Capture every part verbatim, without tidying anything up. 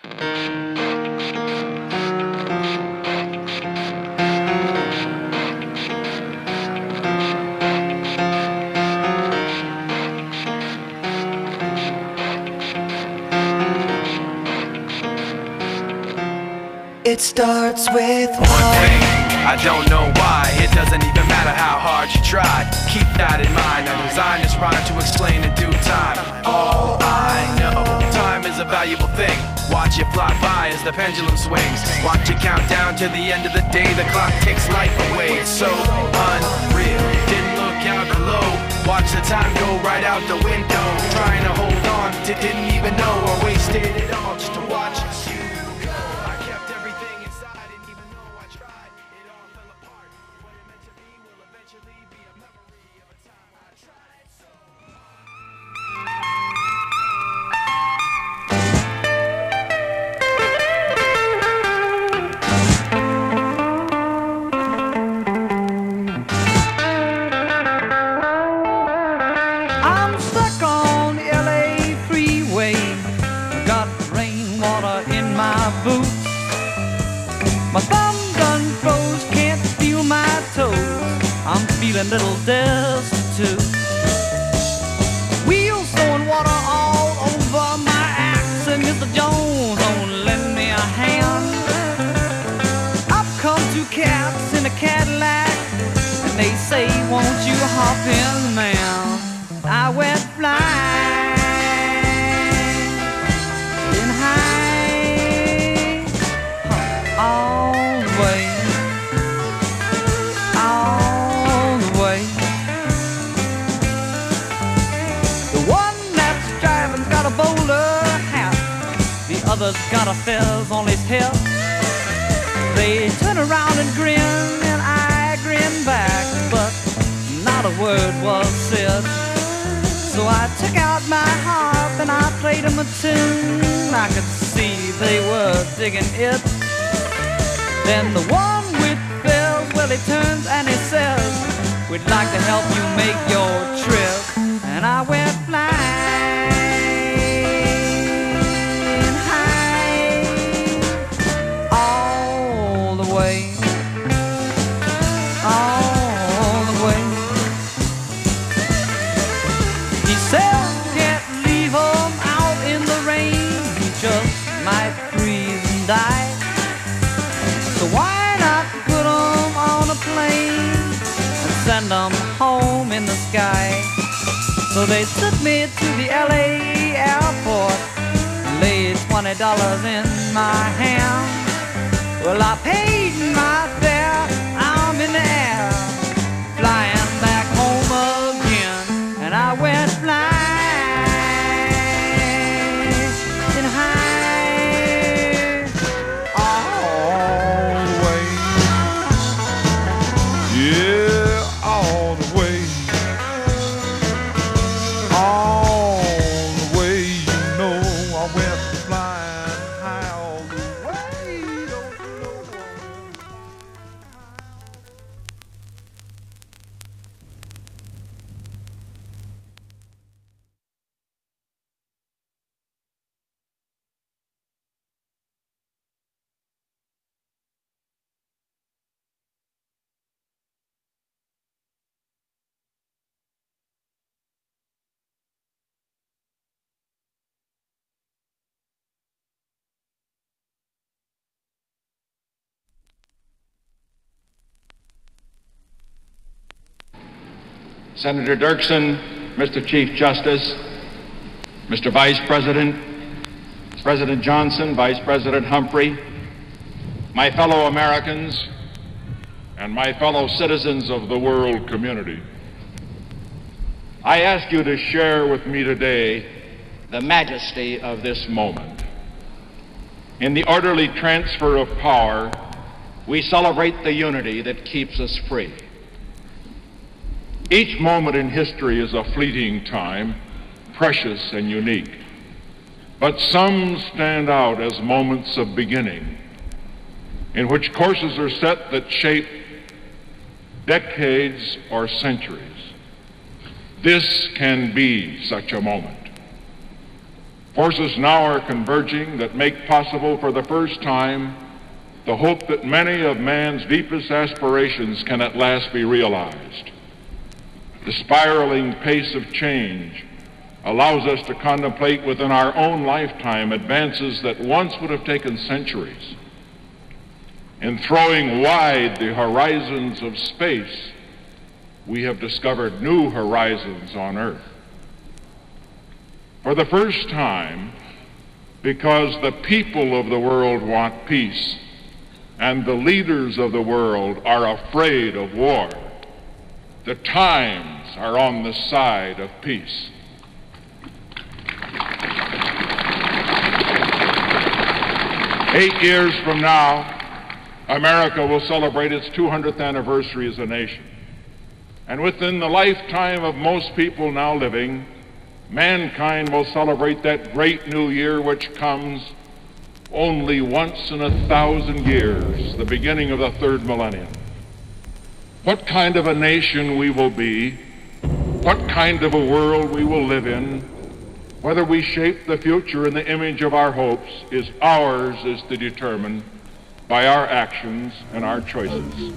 It starts with one thing, I don't know why. It doesn't even matter how hard you try. Keep that in mind. I designed this rhyme to explain in due time. All I know, time is a valuable thing. Watch it fly by as the pendulum swings. Watch it count down to the end of the day. The clock takes life away. It's so unreal. Didn't look out below. Watch the time go right out the window. Trying to hold on to didn't even know or wasted it all just to watch you go. I kept everything inside, and even though I tried, it all fell apart. What it meant to be will eventually be a memory of a time I tried so I'm stuck on the L A freeway. Got rainwater in my boots. My thumb done froze, can't feel my toes. I'm feeling a little destitute. Wheels throwing water all over my axe, and Mister Jones don't lend me a hand. Up come two cats in a Cadillac, and they say, won't you hop in, man? I went flying high all the way, all the way. The one that's driving's got a bowler hat, the other's got a fez on his head. They turn around and grin, and I grin back, but not a word was said. So I took out my harp and I played them a tune. I could see they were digging it. Then the one with bells, well, he turns and he says, we'd like to help you make your trip. And I went flying high all the way, all the way. He said, can't leave him out in the rain. He just might freeze and die. So why not put him on a plane and send him home in the sky? So they took me to the L A airport and laid twenty dollars in my hand. Well, I paid my fare, I'm in the air, flying back home again. And I went flying high all the way. Yeah, all the way. All the way, you know, I went flying high all the way. Don't you know? Senator Dirksen, Mister Chief Justice, Mister Vice President, President Johnson, Vice President Humphrey, my fellow Americans, and my fellow citizens of the world community. I ask you to share with me today the majesty of this moment. In the orderly transfer of power, we celebrate the unity that keeps us free. Each moment in history is a fleeting time, precious and unique. But some stand out as moments of beginning, in which courses are set that shape decades or centuries. This can be such a moment. Forces now are converging that make possible for the first time the hope that many of man's deepest aspirations can at last be realized. The spiraling pace of change allows us to contemplate within our own lifetime advances that once would have taken centuries. In throwing wide the horizons of space, we have discovered new horizons on Earth. For the first time, because the people of the world want peace and the leaders of the world are afraid of war, the times are on the side of peace. Eight years from now, America will celebrate its two hundredth anniversary as a nation. And within the lifetime of most people now living, mankind will celebrate that great new year which comes only once in a thousand years, the beginning of the third millennium. What kind of a nation we will be, what kind of a world we will live in, whether we shape the future in the image of our hopes, is ours is to determine by our actions and our choices.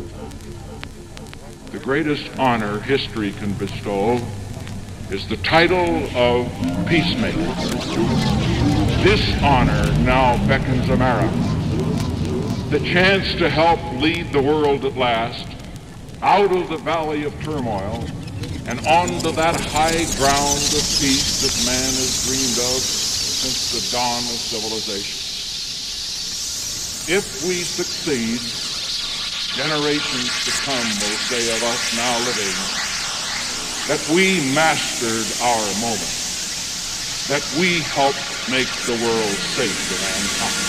The greatest honor history can bestow is the title of peacemaker. This honor now beckons America. The chance to help lead the world at last out of the valley of turmoil and onto that high ground of peace that man has dreamed of since the dawn of civilization. If we succeed, generations to come will say of us now living that we mastered our moment, that we helped make the world safe for mankind.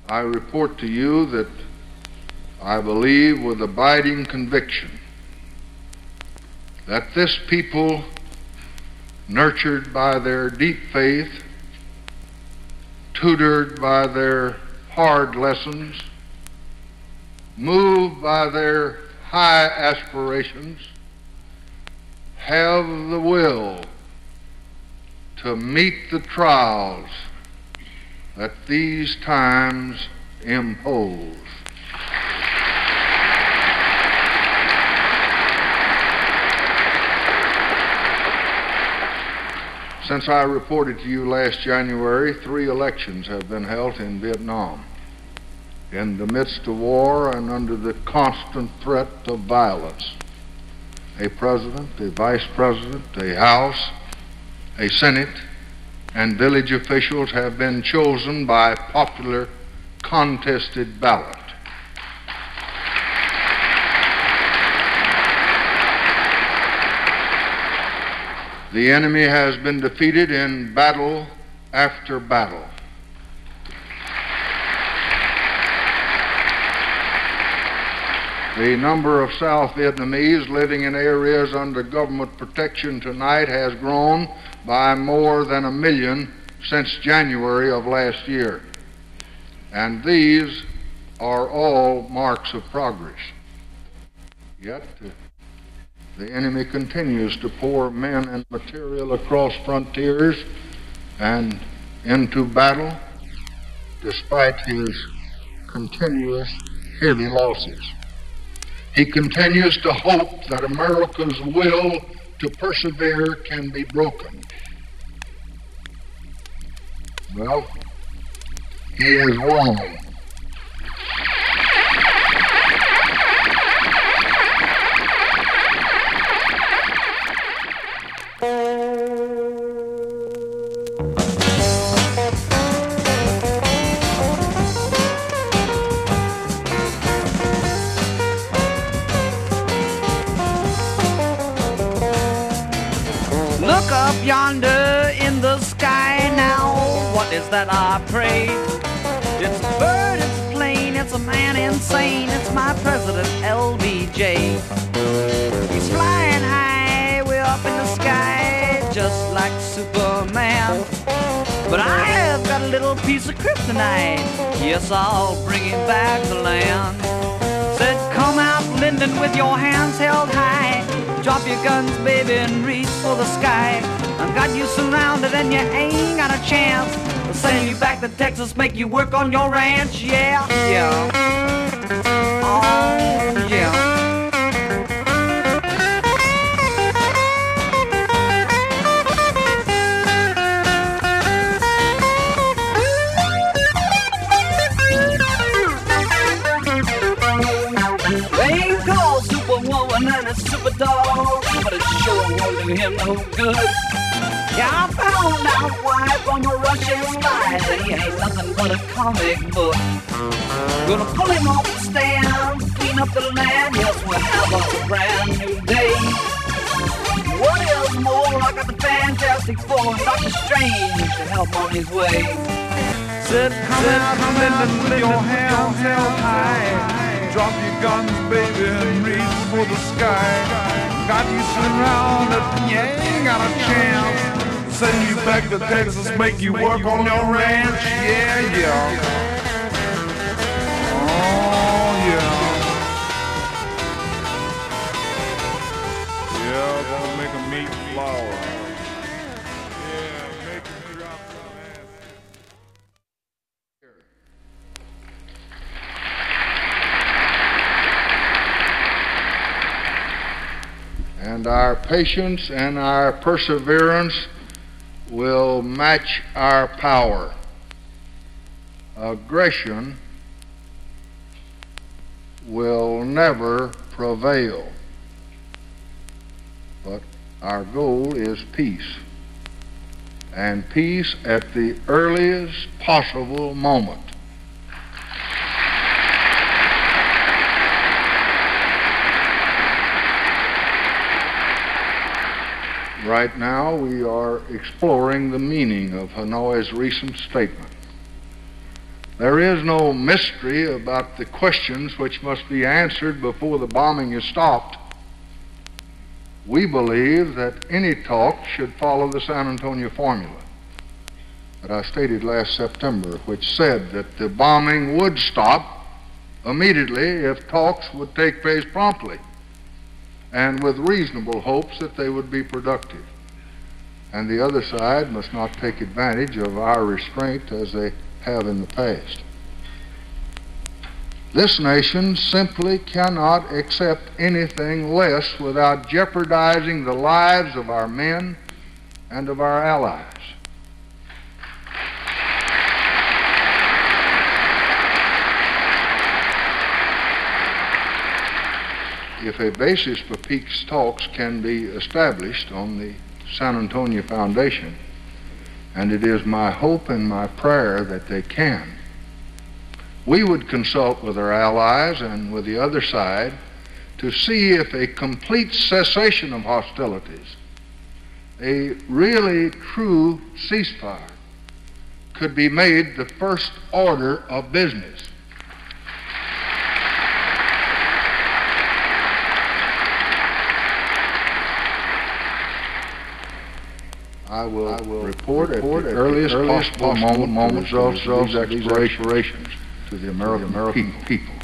I report to you that I believe with abiding conviction that this people, nurtured by their deep faith, tutored by their hard lessons, moved by their high aspirations, have the will to meet the trials that these times impose. Since I reported to you last January, three elections have been held in Vietnam. In the midst of war and under the constant threat of violence, a president, a vice president, a House, a Senate, and village officials have been chosen by popular contested ballot. The enemy has been defeated in battle after battle. The number of South Vietnamese living in areas under government protection tonight has grown by more than a million since January of last year. And these are all marks of progress. Yet, uh, the enemy continues to pour men and material across frontiers and into battle despite his continuous heavy losses. He continues to hope that America's will to persevere can be broken. Well, he is wrong. Look up yonder in the sky now. What is that, I pray? It's a bird, it's a plane, it's a man insane. It's my president, L B J. He's flying high, way up in the sky, just like Superman. But I have got a little piece of kryptonite. Yes, I'll bring him back to land. Said, come out, Lyndon, with your hands held high. Drop your guns, baby, and reach for the sky. I've got you surrounded and you ain't got a chance. I'll send you back to Texas, make you work on your ranch. Yeah, yeah. Oh, yeah. And a super dog, but it sure won't do him no good. Yeah, I found out why from a Russian spy that he ain't nothing but a comic book. Gonna pull him off the stand, clean up the land, yes, we'll have a brand new day. What is more, I got the Fantastic Four, Doctor Strange to help on his way. Said, come out, come out with your hands held high. Drop your guns, baby, and reach for the sky. Got you surrounded, you ain't got a chance. Send you back to Texas, make you work on your ranch. Yeah, yeah. Oh, yeah. Yeah, gonna make a meat flour. Yeah, make it drop some ass. And our patience and our perseverance will match our power. Aggression will never prevail. But our goal is peace. And peace at the earliest possible moment. Right now, we are exploring the meaning of Hanoi's recent statement There is no mystery about the questions which must be answered before the bombing is stopped. We believe that any talk should follow the San Antonio formula that I stated last September, which said that the bombing would stop immediately if talks would take place promptly and with reasonable hopes that they would be productive. And the other side must not take advantage of our restraint as they have in the past. This nation simply cannot accept anything less without jeopardizing the lives of our men and of our allies. If a basis for peace talks can be established on the San Antonio Foundation, and it is my hope and my prayer that they can, we would consult with our allies and with the other side to see if a complete cessation of hostilities, a really true ceasefire, could be made the first order of business. I will, I will report, report at the earliest, earliest possible, possible moment, moments of these explorations to the American, the American people. people.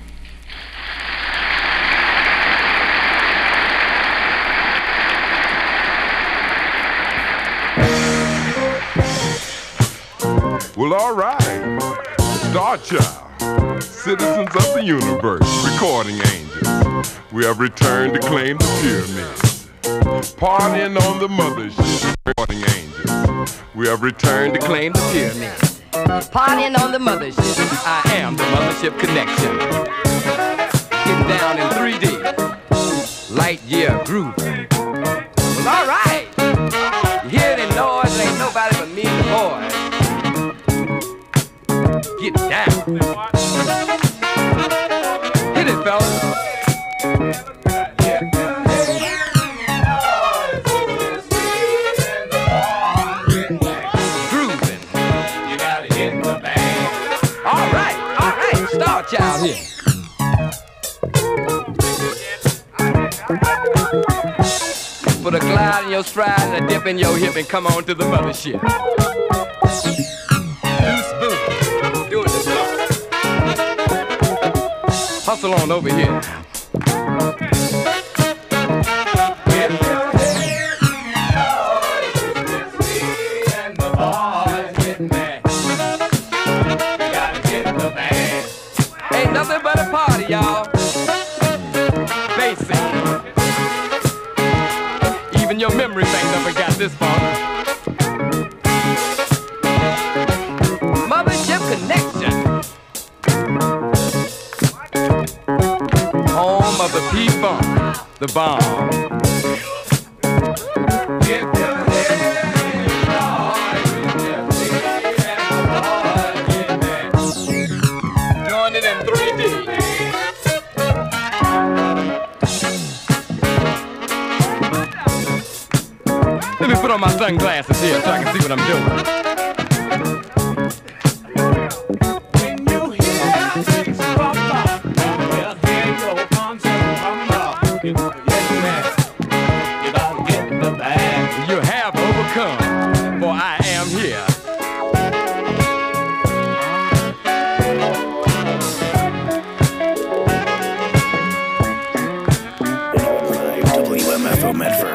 Well, all right. Star Child, citizens of the universe, recording angels. We have returned to claim the pyramids. Partying on the mothership, recording angels. We have returned to claim the pyramids. Partying on the mothership. I am the mothership connection. Getting down in three D. Light year groove. Well, all right. You hear the noise? There ain't nobody but me and the boys. Get down. Hit it, fellas. Child here. Put a glide in your stride and a dip in your hip and come on to the mothership. Loose boom. Do it this way. Hustle on over here. Nothing but a party, y'all. Basic. Even your memory bank never got this far. Mothership connection. Home of the P-Funk, the bomb. Let me put on my sunglasses here so I can see what I'm doing. When you hear things from up, well, hear your concert from up. Yes, man. You gotta get the bag. You have overcome, for I am here. W M F O Medford.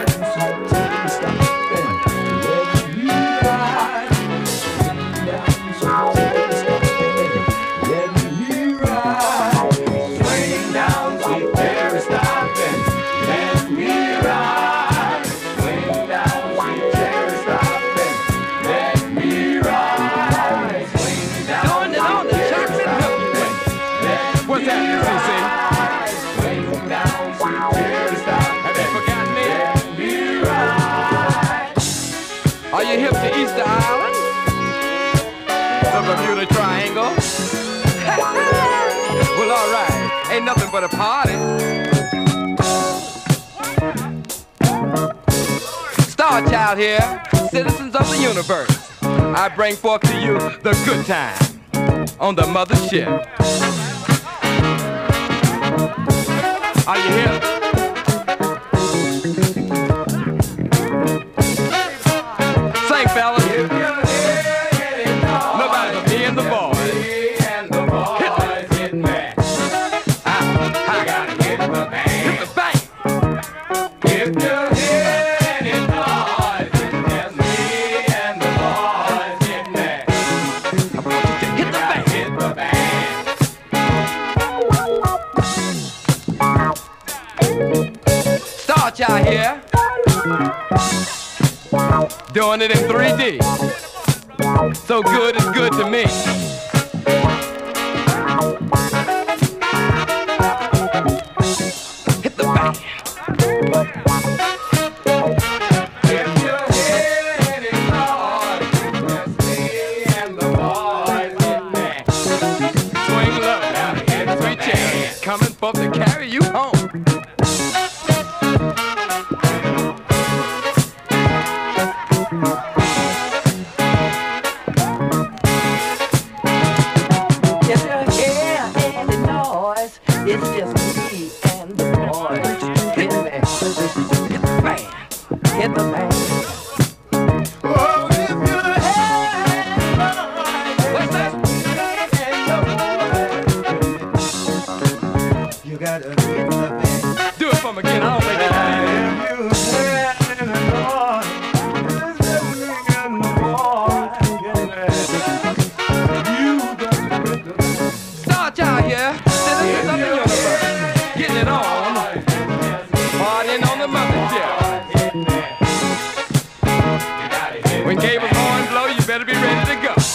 Bermuda Triangle. Well, all right. Ain't nothing but a party. Star Child here, citizens of the universe. I bring forth to you the good time. on the mothership. Are you here? Sing, fellas. Nobody but me and the boys. Hit me. Ah, ah. Hit the bang. If you hear any noise, it's me and the boys. Hit me. Hit the bang. Hit the bang. Start y'all here. Doing it in three D. So good is good to me. Hit the bang. If you hear any noise, it's me and the boys. Hit me. Swing low, now hit three chairs. Coming for to carry you home. It's just me and the boys. Hit me. Hit the band. Hit the band. Oh, if you have what's that? You gotta hit the band. Do it for me again. I don't think it's start y'all here. Citizens of the universe. Getting it on. Partying on the mothership. When Gable's horn blow, you better be ready to go.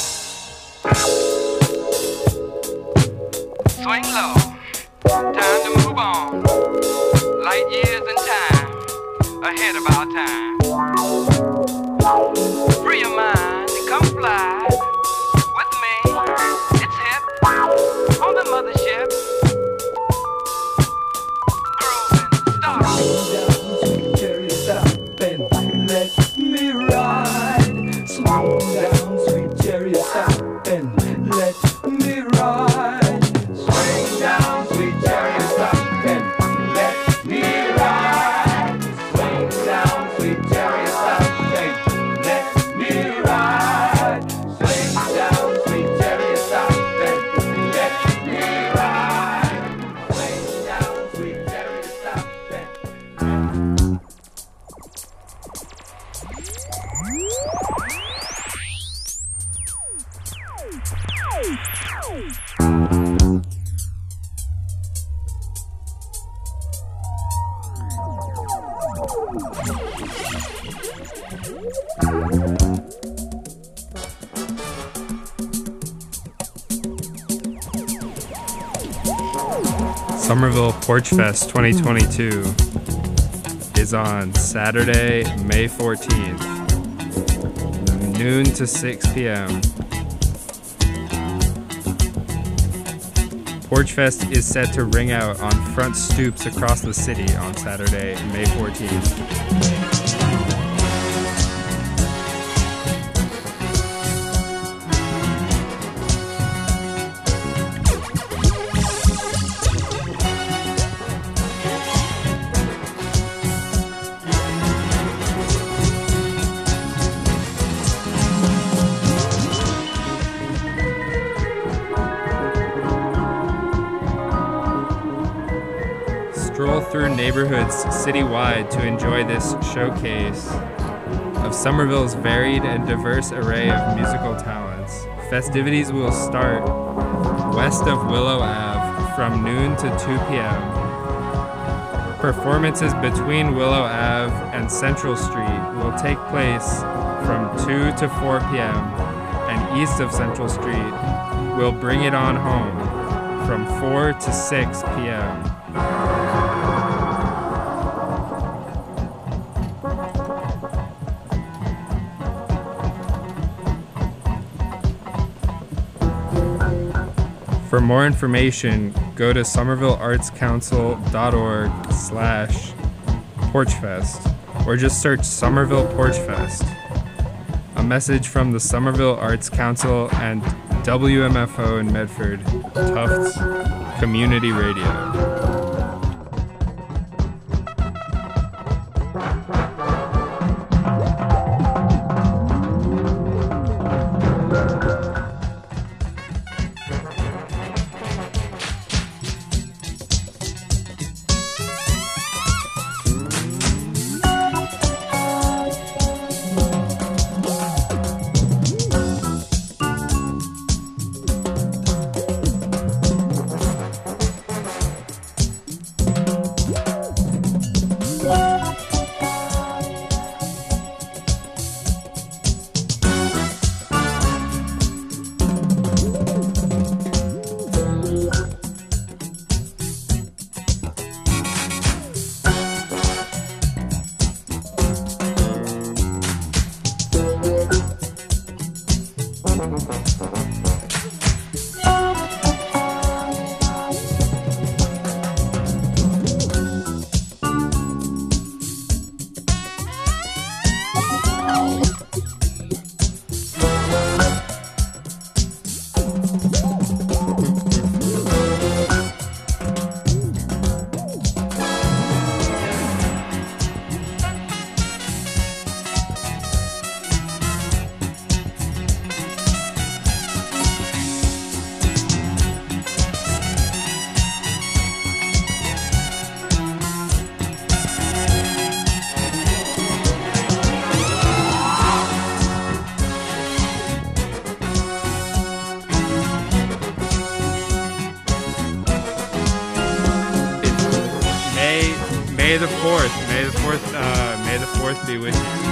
Swing low. Time to move on. Light years in time. Ahead of our time. Free your mind and come fly with me. It's hip on the mothership. Grooving, start. Slow down, sweet cherry, stop and let me ride. Slow down, sweet cherry, stop and let me ride. Swing down, sweet cherry, stop and let me ride. Swing down, sweet cherry, stop and let me ride. Swing down, sweet cherry, stop and let me ride. Swing down, sweet cherry, stop and Somerville Porch Fest twenty twenty-two is on Saturday, May fourteenth, noon to six p.m. Porch Fest is set to ring out on front stoops across the city on Saturday, May fourteenth. Stroll through neighborhoods citywide to enjoy this showcase of Somerville's varied and diverse array of musical talents. Festivities will start west of Willow Avenue from noon to two p.m. Performances between Willow Avenue and Central Street will take place from two to four p.m. and east of Central Street will bring it on home from four to six p.m. For more information, go to somerville arts council dot org slash porchfest or just search Somerville Porch Fest. A message from the Somerville Arts Council and W M F O in Medford, Tufts Community Radio. May the fourth, May the fourth, uh, May the fourth be with you.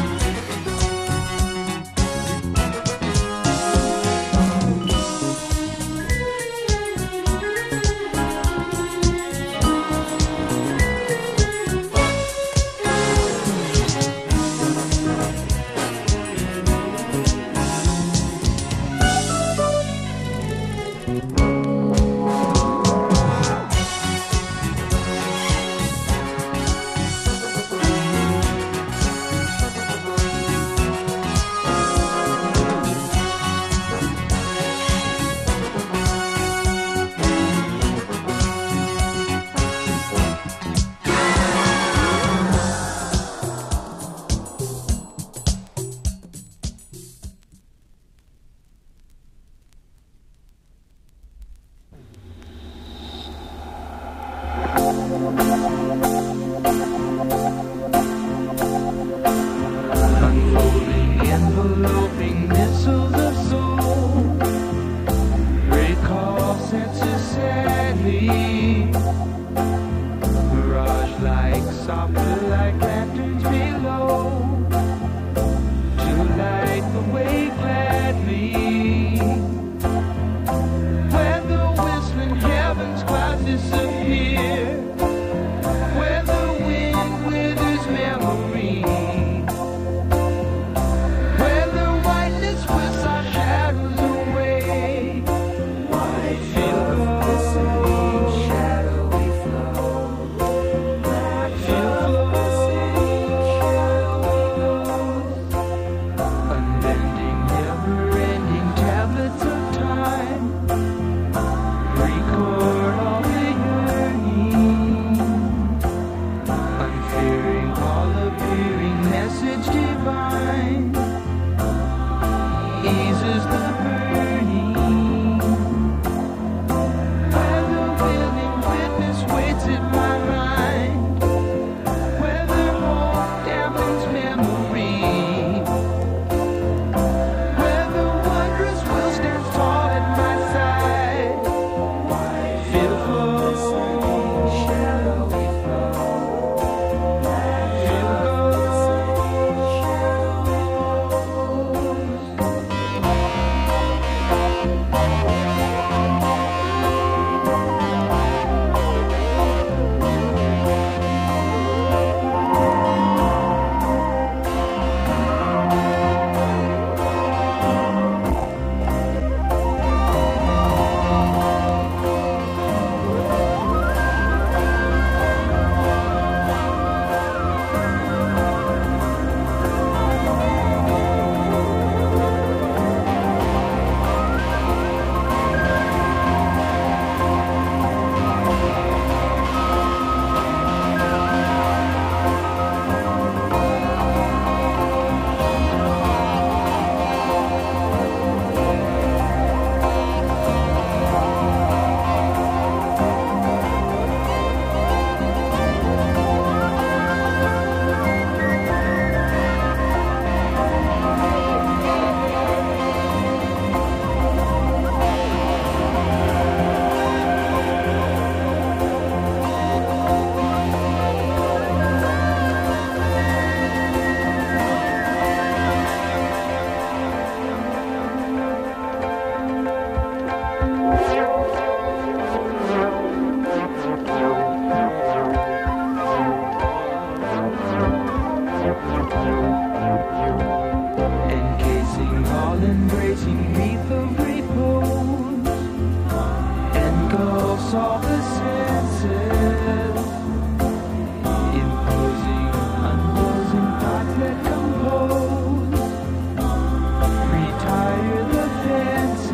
Feel the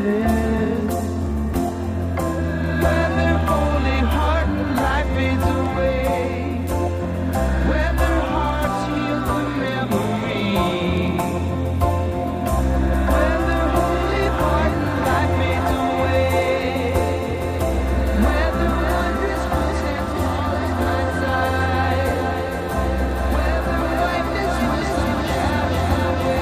head. When their holy heart and life fades away, when their hearts heal the memory, when their holy heart and life fades away, when their wondrous footsteps follows my side, when their whiteness wisdom shines away.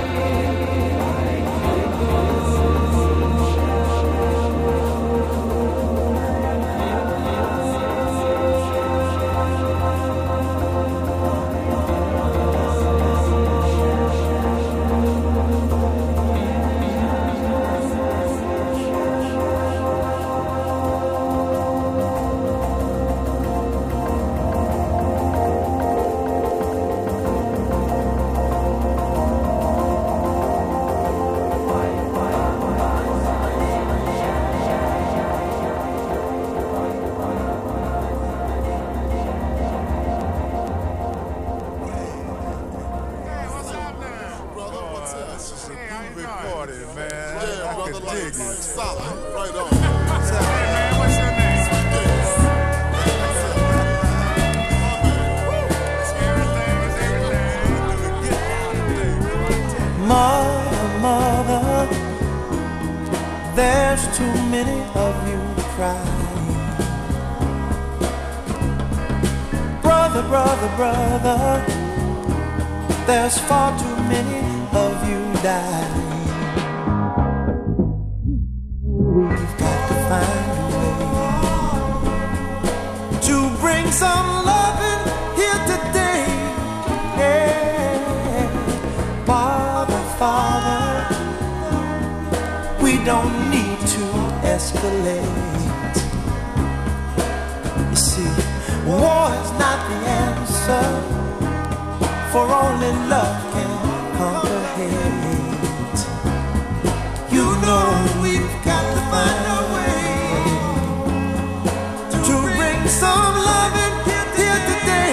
Mother, mother, there's too many of you crying. Brother, brother, brother, there's far too many of you dying. We've got to find a way to bring some loving here today. Yeah. Father, Father, we don't need to escalate. You see, war is not the answer, for only love can conquer hate. You know we've got to find a way to bring some loving here today.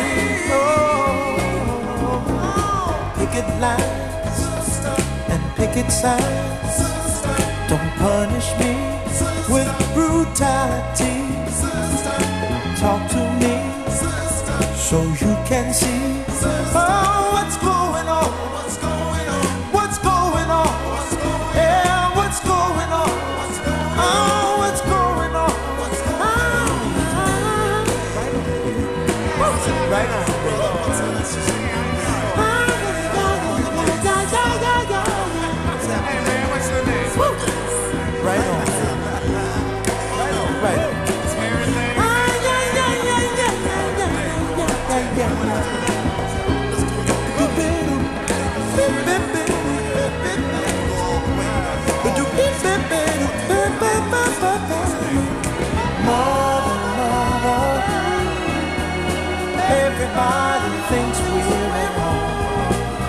Oh, picket lines and picket signs, don't punish me with brutality. Talk to me so you can see, oh, what's going on, what's going on, what's going on, yeah, what's going on, oh, what's going on, oh, right on, right on, right on. Mother, mother, everybody thinks we're at home.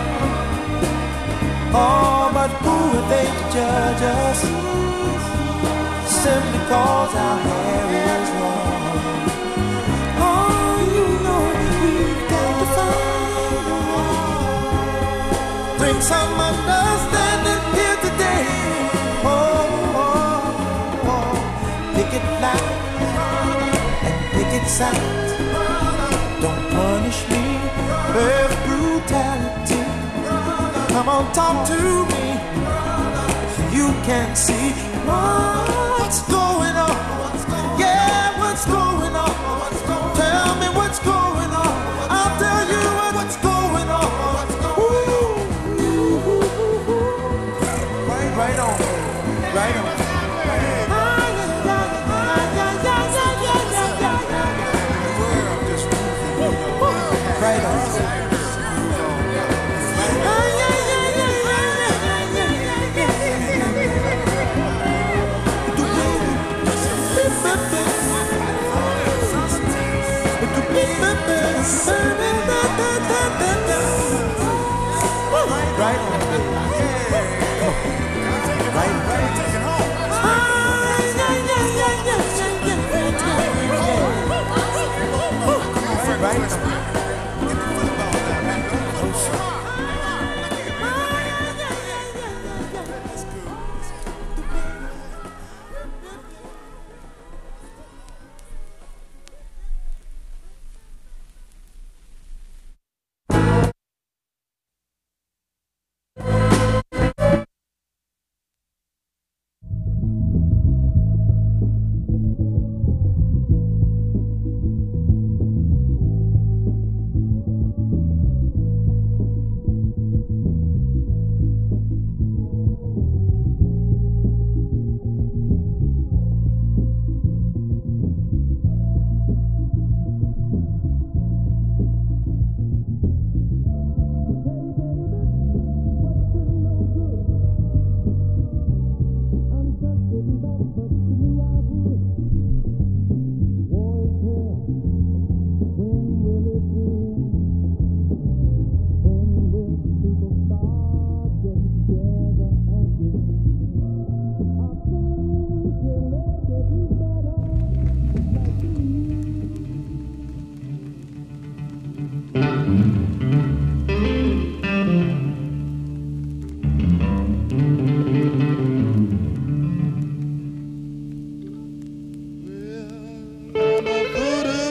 Oh, but who are they to judge us simply cause our hair is long? Oh, you know we've got to find a way, bring some understanding here today. Oh, oh, oh, picket line and picket signs, don't punish me with brutality. Come on, talk to me so you can see what's going on. Yeah, what's going on? Tell me what's going on. I'll tell you what's going on. Ooh, right on, right on. Right on.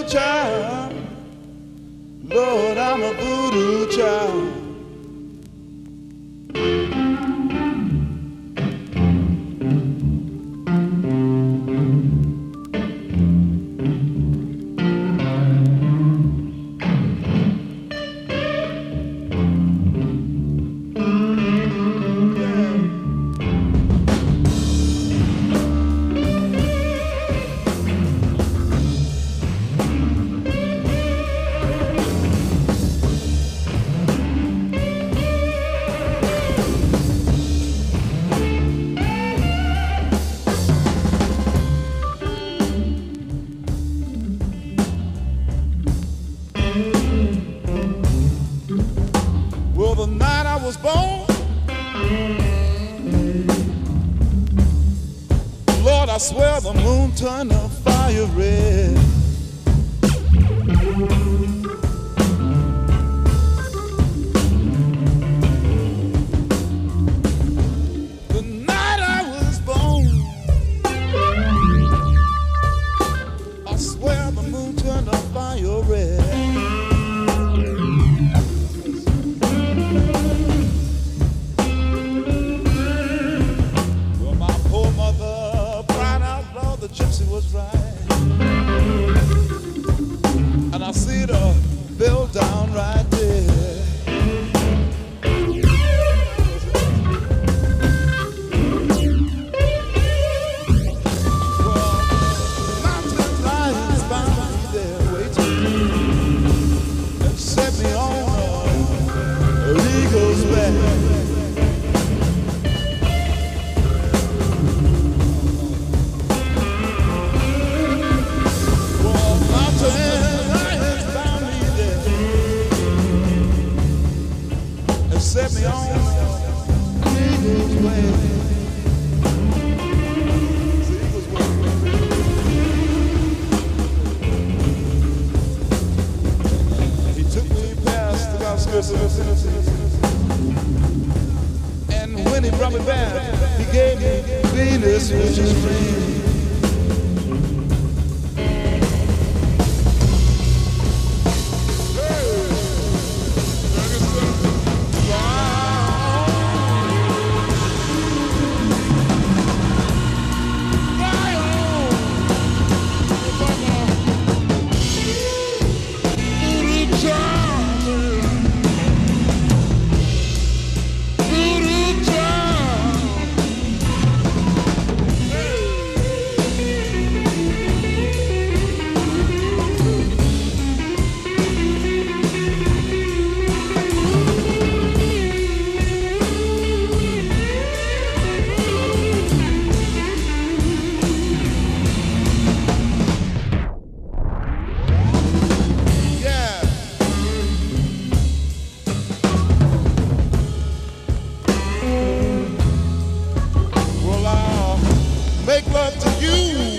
voodoo child. Lord, I'm a voodoo child. I swear the moon turned the fire red. The night I was born, I swear the moon turned the fire red. Gypsy was right, and I see the bill down right there. Well, mountain lions found me there waiting and set me on an eagle's back. Set me on eagle's way. Eagle's way. He took me past the outskirts of the city, and when he brought me back, he gave me Venus, which is free. Make love to you,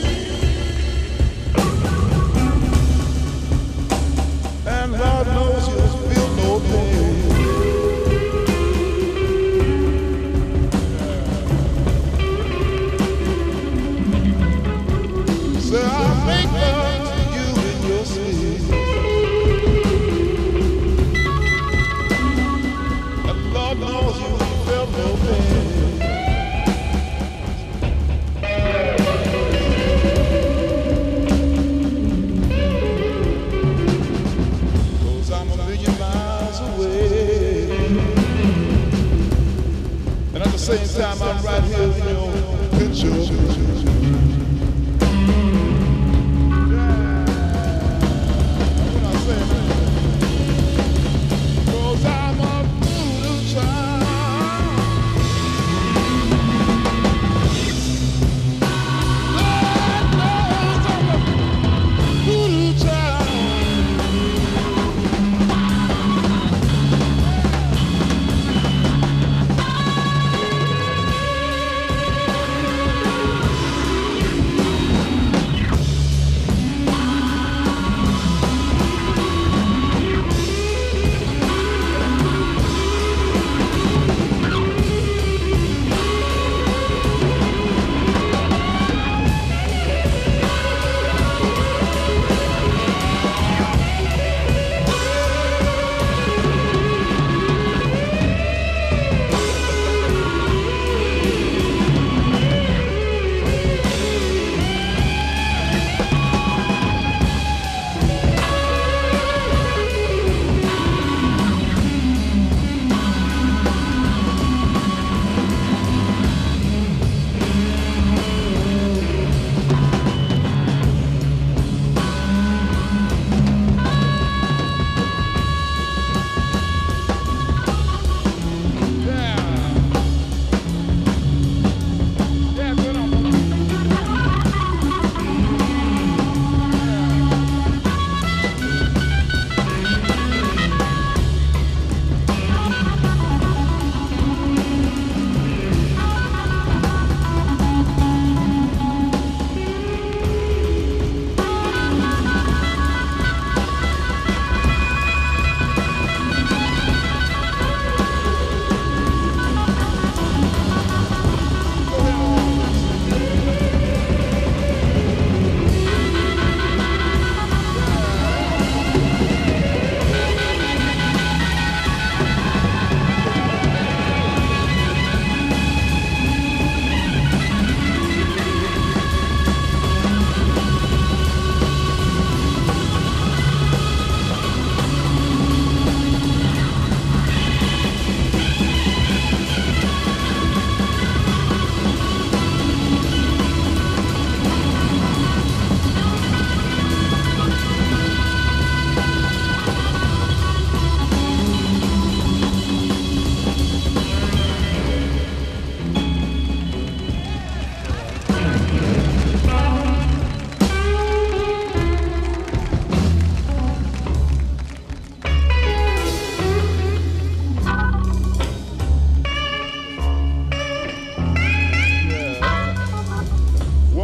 and Lord knows you'll feel no pain. So I'll make love to you in your sleep, and Lord knows you'll feel no pain. Same time I'm right here in your picture. What I say, man? 'Cause I'm a voodoo child. Lord knows I'm a voodoo child.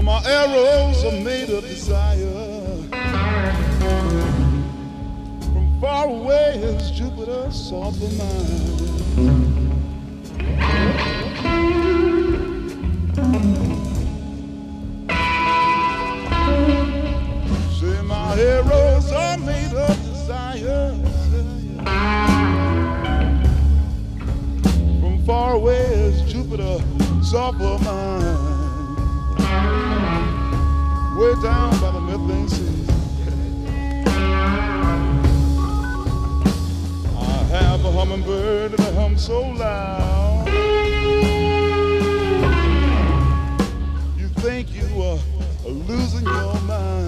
For my arrows are made of desire. From far away is Jupiter's soft mind. Say my arrows are made of desire. From far away is Jupiter soft mind. Way down by the Midland Sea. I have a hummingbird that hums so loud. You think you are losing your mind.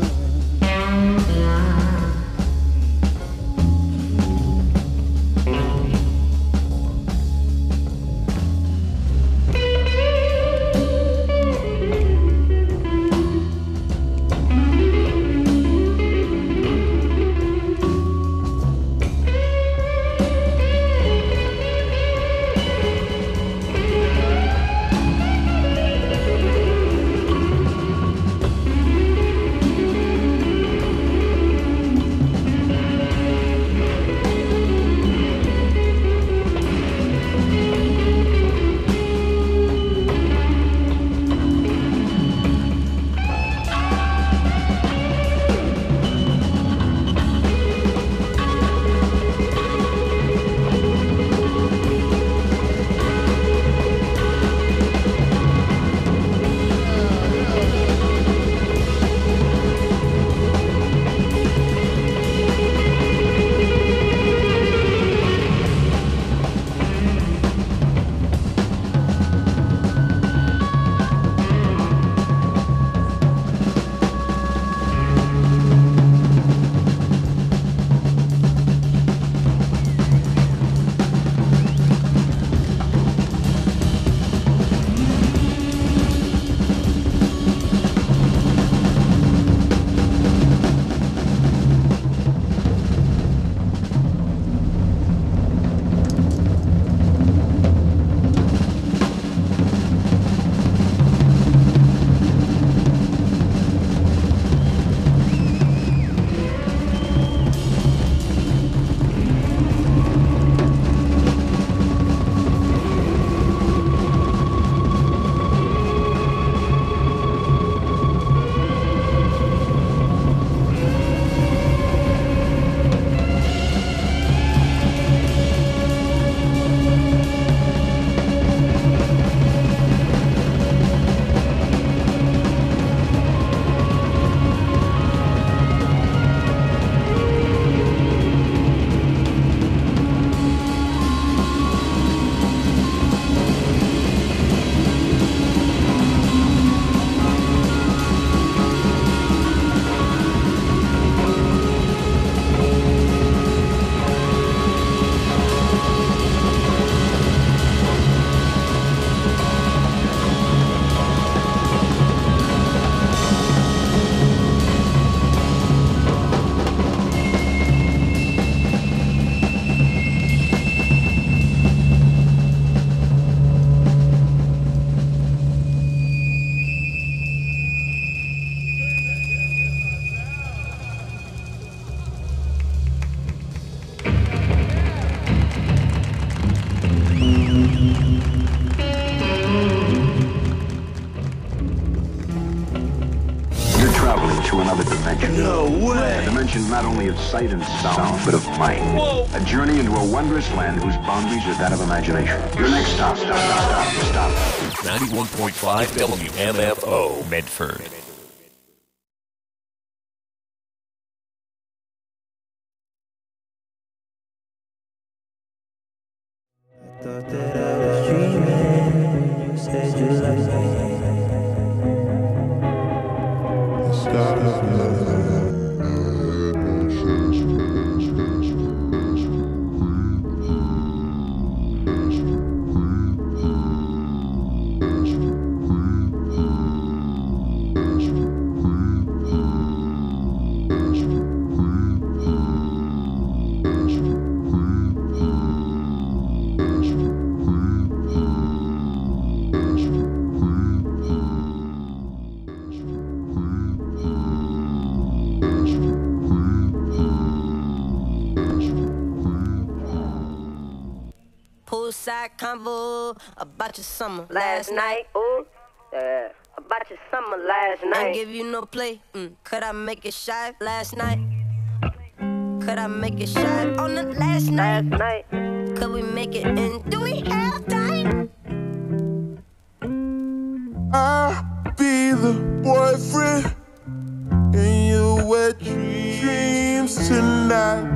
No way! A dimension not only of sight and sound, but of mind. Whoa. A journey into a wondrous land whose boundaries are that of imagination. Your next stop, stop, stop, stop, stop. ninety-one point five W M F O, Medford. Thought that I was dreaming. You said you loved me. Poolside convo about your summer last night. Ooh, yeah. About your summer last night. Ain't give you no play. Mm. Could I make it shy last night? Could I make it shy on the last night? Last night. Could we make it in? Do we have time? I'll be the boyfriend in your wet dreams tonight.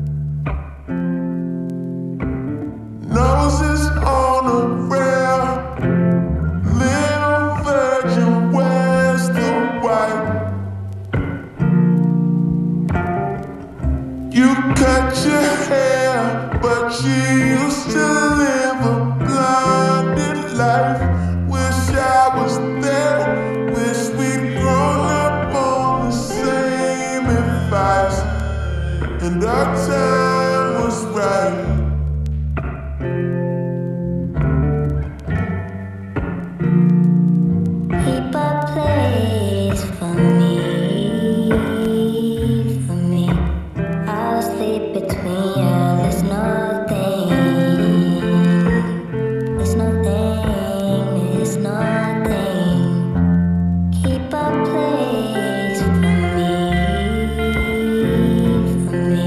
Noses on a rail, little virgin wears the white. You cut your hair, but you used to live a blinded life. Wish I was there, wish we'd grown up on the same advice, and our time was right. Keep a place for me, for me. I'll sleep between you. There's nothing, there's nothing, there's nothing. Keep a place for me, for me.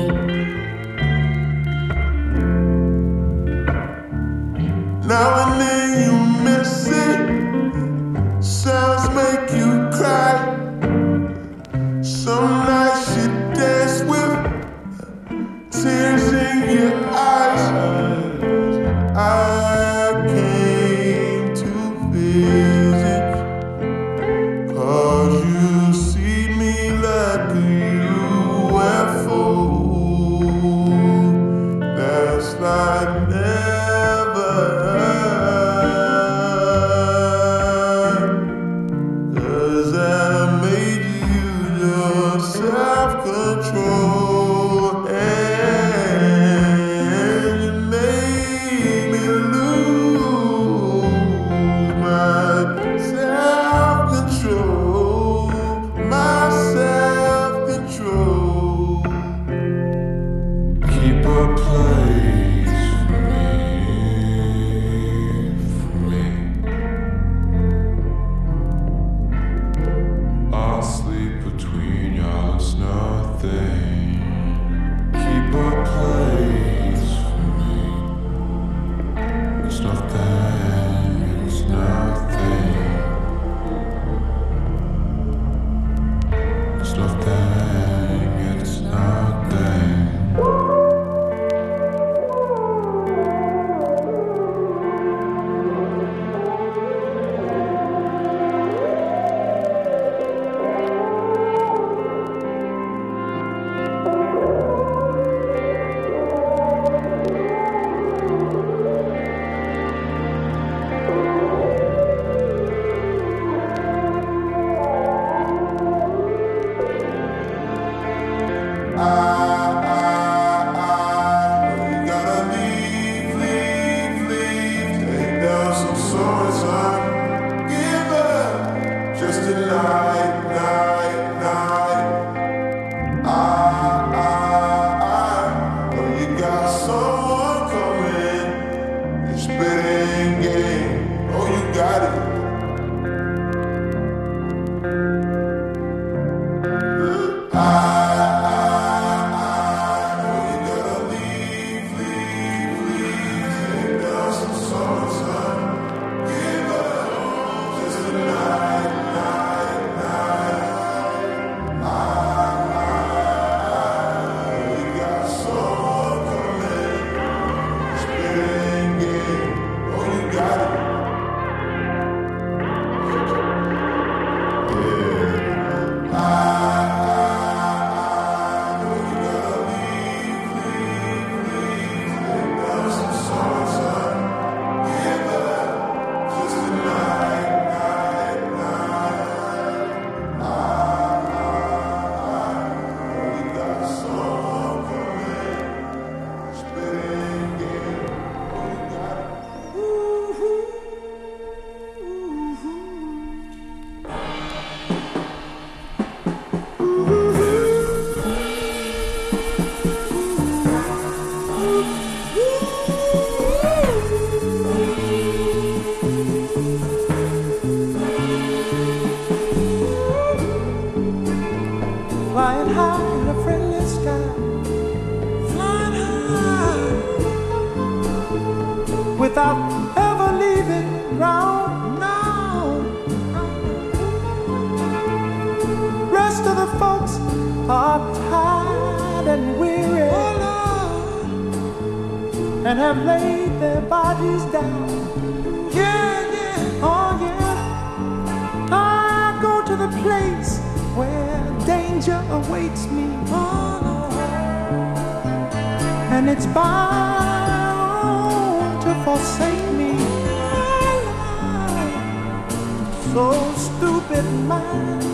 Now and then you miss it. Sounds make you cry. Some nights you dance with tears in your eyes. I came to visit, 'cause you see me like a U F O. That's like never. 'Cause I made you your self-control, and you made me lose my self-control, my self-control. Keep a place for me, for me. I'll sleep between y'all, it's nothing. Keep a place for me. It's nothing, it's nothing. It's nothing, it's nothing. Night, night, night. are tired and weary, and have laid their bodies down. Yeah, yeah, oh yeah. I go to the place where danger awaits me, and it's bound to forsake me. So stupid mind